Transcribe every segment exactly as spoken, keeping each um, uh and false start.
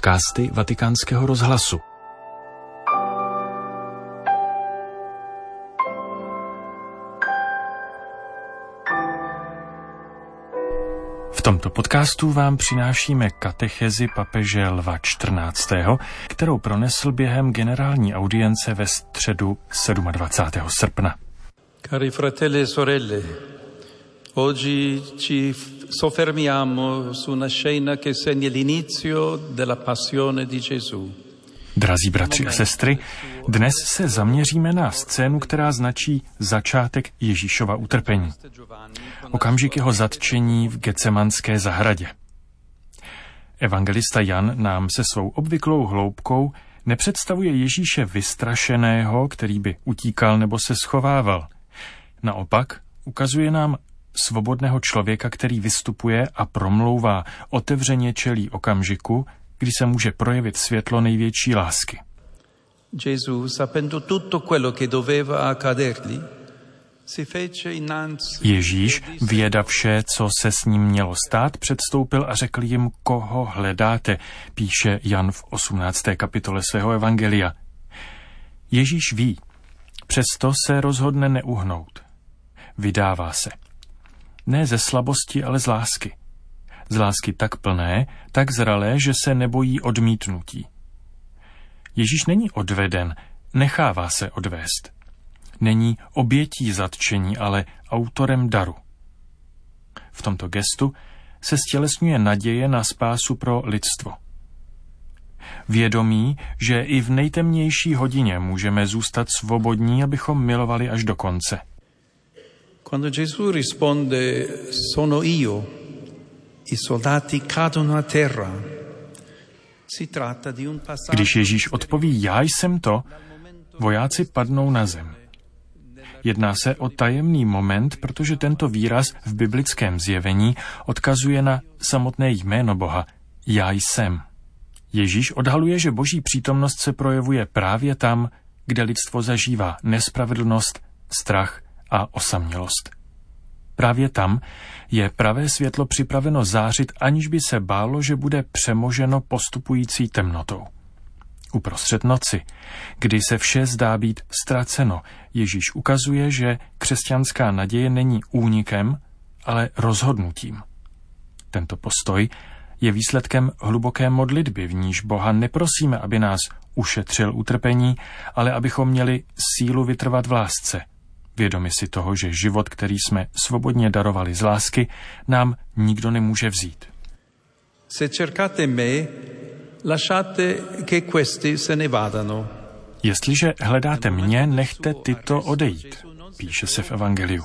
podcasty Vatikánského rozhlasu. V tomto podcastu vám přinášíme katechezi papeže Lva čtrnáctého., kterou pronesl během generální audience ve středu dvacátého sedmého srpna. Cari fratelli e sorelle, oggi ci soffermiamo su una scena che segna l'inizio della passione di Gesù. Drazí bratři a sestry, dnes se zaměříme na scénu, která značí začátek Ježíšova utrpení. Okamžik jeho zatčení v Getsemanské zahradě. Evangelista Jan nám se svou obvyklou hloubkou nepředstavuje Ježíše vystrašeného, který by utíkal nebo se schovával. Naopak ukazuje nám svobodného člověka, který vystupuje a promlouvá, otevřeně čelí okamžiku, kdy se může projevit světlo největší lásky. Gesù, sapendo tutto quello che doveva accadergli, si fece innanzi. Ježíš, věda vše, co se s ním mělo stát, předstoupil a řekl jim, koho hledáte, píše Jan v osmnácté kapitole svého evangelia. Ježíš ví, přesto se rozhodne neuhnout. Vydává se. Ne ze slabosti, ale z lásky. Z lásky tak plné, tak zralé, že se nebojí odmítnutí. Ježíš není odveden, nechává se odvést. Není obětí zatčení, ale autorem daru. V tomto gestu se stělesňuje naděje na spásu pro lidstvo. Vědomí, že i v nejtemnější hodině můžeme zůstat svobodní, abychom milovali až do konce. Quando Gesù risponde sono io, i soldati cadono a terra. Si tratta di un passaggio. Když Ježíš odpoví já jsem to, vojáci padnou na zem. Jedná se o tajemný moment, protože tento výraz v biblickém zjevení odkazuje na samotné jméno Boha, já jsem. Ježíš odhaluje, že boží přítomnost se projevuje právě tam, kde lidstvo zažívá nespravedlnost, strach a osamělost. Právě tam je pravé světlo připraveno zářit, aniž by se bálo, že bude přemoženo postupující temnotou. Uprostřed noci, kdy se vše zdá být ztraceno, Ježíš ukazuje, že křesťanská naděje není únikem, ale rozhodnutím. Tento postoj je výsledkem hluboké modlitby, v níž Boha neprosíme, aby nás ušetřil utrpení, ale abychom měli sílu vytrvat v lásce, vědomi si toho, že život, který jsme svobodně darovali z lásky, nám nikdo nemůže vzít. Se cercate me, lasciate che questi se ne vadano. Jestliže hledáte mě, nechte tyto odejít, píše se v evangeliu.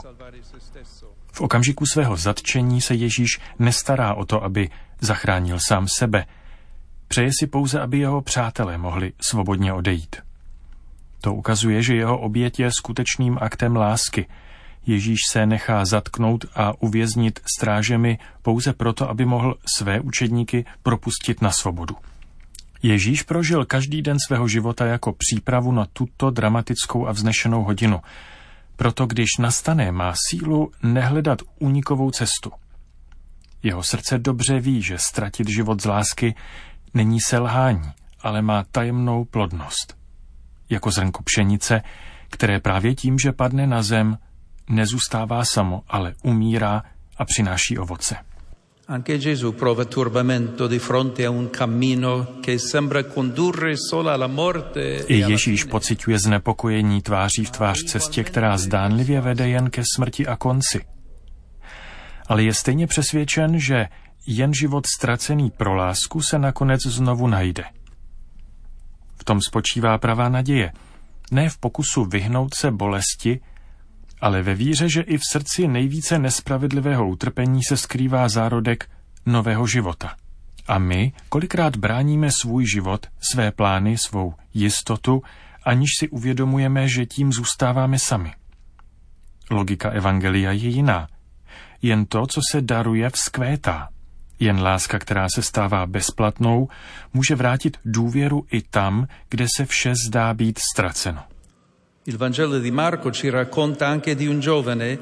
V okamžiku svého zatčení se Ježíš nestará o to, aby zachránil sám sebe. Přeje si pouze, aby jeho přátelé mohli svobodně odejít. To ukazuje, že jeho oběť je skutečným aktem lásky. Ježíš se nechá zatknout a uvěznit strážemi pouze proto, aby mohl své učedníky propustit na svobodu. Ježíš prožil každý den svého života jako přípravu na tuto dramatickou a vznešenou hodinu. Proto když nastane, má sílu nehledat únikovou cestu. Jeho srdce dobře ví, že ztratit život z lásky není selhání, ale má tajemnou plodnost. Jako zrnko pšenice, které právě tím, že padne na zem, nezůstává samo, ale umírá a přináší ovoce. Anche Gesù prova turbamento di fronte a un cammino che sembra condurre solo alla morte. I Ježíš pociťuje znepokojení tváří v tvář cestě, která zdánlivě vede jen ke smrti a konci. Ale je stejně přesvědčen, že jen život ztracený pro lásku se nakonec znovu najde. V tom spočívá pravá naděje. Ne v pokusu vyhnout se bolesti, ale ve víře, že i v srdci nejvíce nespravedlivého utrpení se skrývá zárodek nového života. A my kolikrát bráníme svůj život, své plány, svou jistotu, aniž si uvědomujeme, že tím zůstáváme sami. Logika evangelia je jiná. Jen to, co se daruje, vzkvétá. Jen láska, která se stává bezplatnou, může vrátit důvěru i tam, kde se vše zdá být ztraceno. Il Vangelo di Marco ci racconta anche di un giovane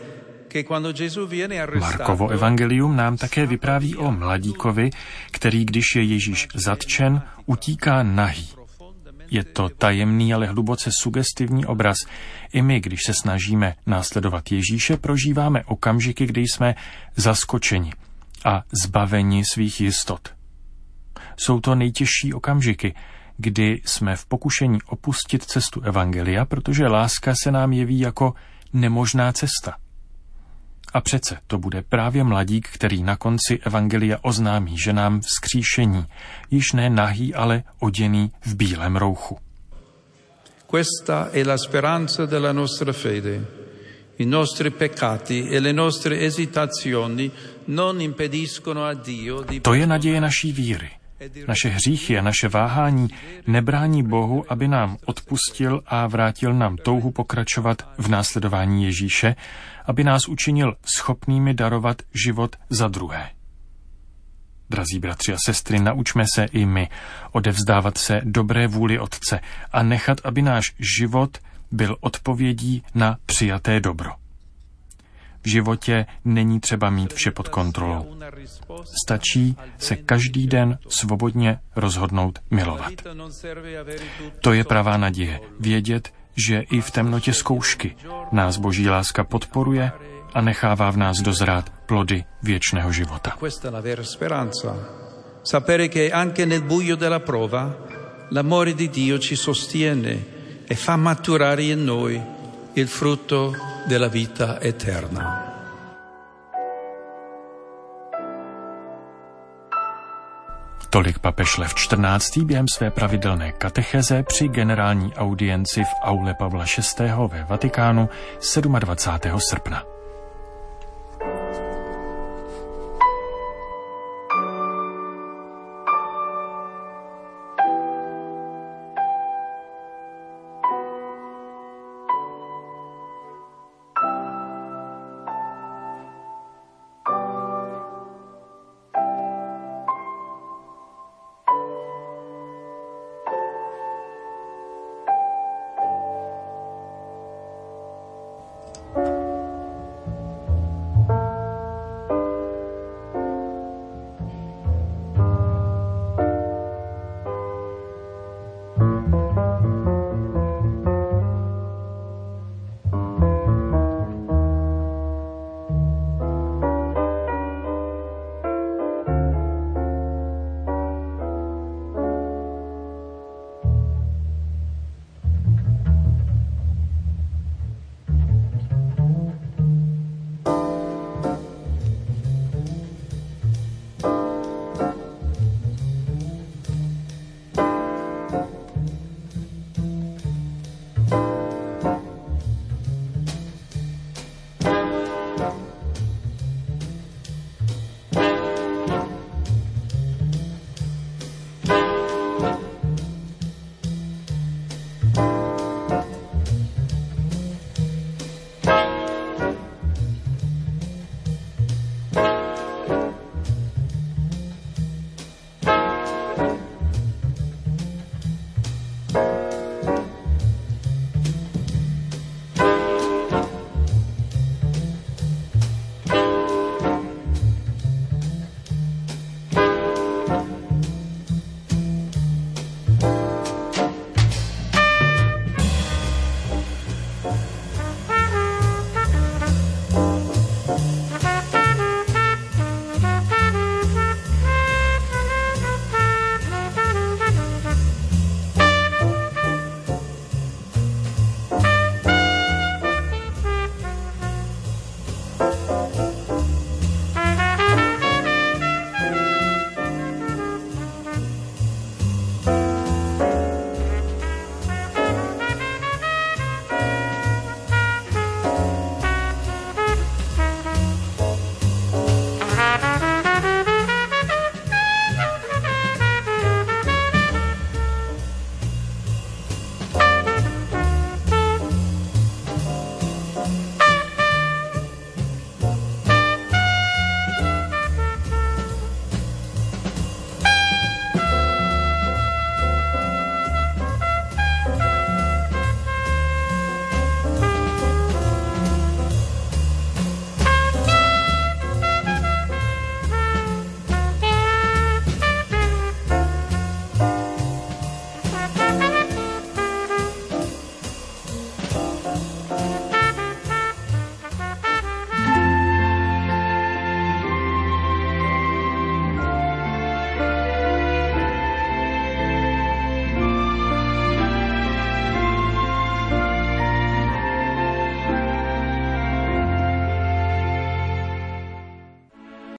Markovo evangelium nám také vypráví o mladíkovi, který, když je Ježíš zatčen, utíká nahý. Je to tajemný, ale hluboce sugestivní obraz. I my, když se snažíme následovat Ježíše, prožíváme okamžiky, kdy jsme zaskočeni a zbaveni svých jistot. Jsou to nejtěžší okamžiky, kdy jsme v pokušení opustit cestu evangelia, protože láska se nám jeví jako nemožná cesta. A přece to bude právě mladík, který na konci evangelia oznámí, že nám vzkříšení, již ne nahý, ale oděný v bílém rouchu. Questa è la speranza della nostra fede. I nostri peccati e le nostre esitazioni non impediscono a Dio di... To je naděje naší víry. Naše hříchy a naše váhání nebrání Bohu, aby nám odpustil a vrátil nám touhu pokračovat v následování Ježíše, aby nás učinil schopnými darovat život za druhé. Drazí bratři a sestry, naučme se i my odevzdávat se dobré vůli Otce a nechat, aby náš život byl odpovědí na přijaté dobro. V životě není třeba mít vše pod kontrolou. Stačí se každý den svobodně rozhodnout milovat. To je pravá naděje, vědět, že i v temnotě zkoušky nás Boží láska podporuje a nechává v nás dozrát plody věčného života. Sapere che anche nel buio della prova l'amore di Dio ci sostiene e fa maturare in noi il frutto della vita eterna. Tolik papež Lev čtrnáctý během své pravidelné katecheze při generální audienci v aule Pavla šestého ve Vatikánu dvacátého sedmého srpna.